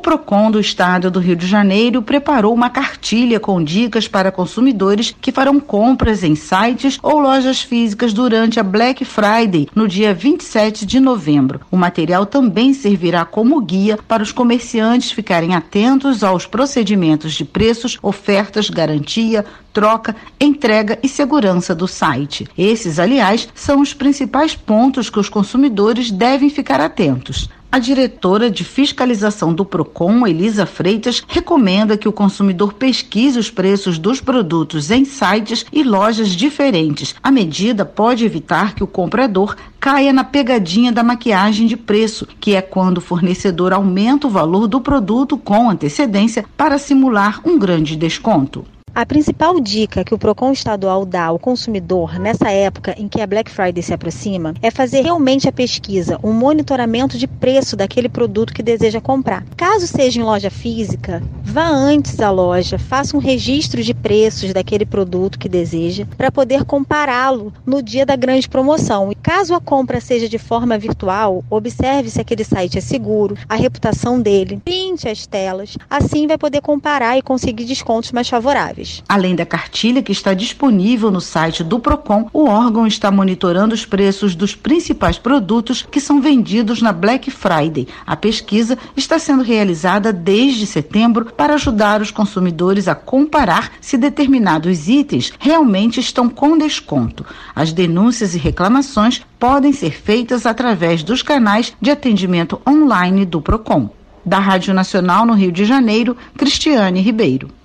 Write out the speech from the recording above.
Procon do Estado do Rio de Janeiro preparou uma cartilha com dicas para consumidores que farão compras em sites ou lojas físicas durante a Black Friday, no dia 27 de novembro. O material também servirá como guia para os comerciantes ficarem atentos aos procedimentos de preços, ofertas, garantia, troca, entrega e segurança do site. Esses, aliás, são os principais pontos que os consumidores devem ficar atentos. A diretora de fiscalização do Procon, Elisa Freitas, recomenda que o consumidor pesquise os preços dos produtos em sites e lojas diferentes. A medida pode evitar que o comprador caia na pegadinha da maquiagem de preço, que é quando o fornecedor aumenta o valor do produto com antecedência para simular um grande desconto. A principal dica que o Procon estadual dá ao consumidor nessa época em que a Black Friday se aproxima é fazer realmente a pesquisa, um monitoramento de preço daquele produto que deseja comprar. Caso seja em loja física, vá antes à loja, faça um registro de preços daquele produto que deseja para poder compará-lo no dia da grande promoção. E caso a compra seja de forma virtual, observe se aquele site é seguro, a reputação dele, printe as telas, assim vai poder comparar e conseguir descontos mais favoráveis. Além da cartilha que está disponível no site do Procon, o órgão está monitorando os preços dos principais produtos que são vendidos na Black Friday. A pesquisa está sendo realizada desde setembro para ajudar os consumidores a comparar se determinados itens realmente estão com desconto. As denúncias e reclamações podem ser feitas através dos canais de atendimento online do Procon. Da Rádio Nacional no Rio de Janeiro, Cristiane Ribeiro.